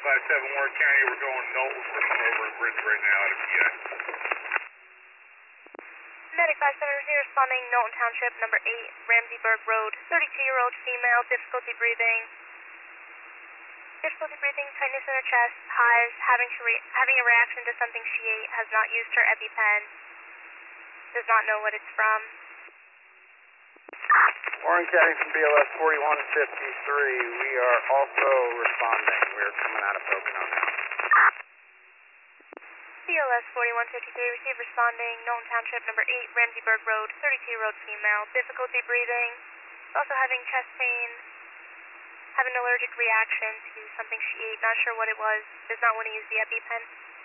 557 Warren County, we're going Knowles. We're coming over a bridge right now out of PI. Medic 57 receiver responding, Knowlton Township, number 8, Ramseyburg Road, 32-year-old female, difficulty breathing. Difficulty breathing, tightness in her chest, hives, having a reaction to something she ate, has not used her EpiPen, does not know what it's from. Warren County from BLS 4153, we are also responding. We're coming out of Pocono now. BLS 4153, receive responding, Knowlton Township, number 8, Ramseyburg Road, 32-year-old female, difficulty breathing, also having chest pain, have an allergic reaction to something she ate, not sure what it was, does not want to use the EpiPen.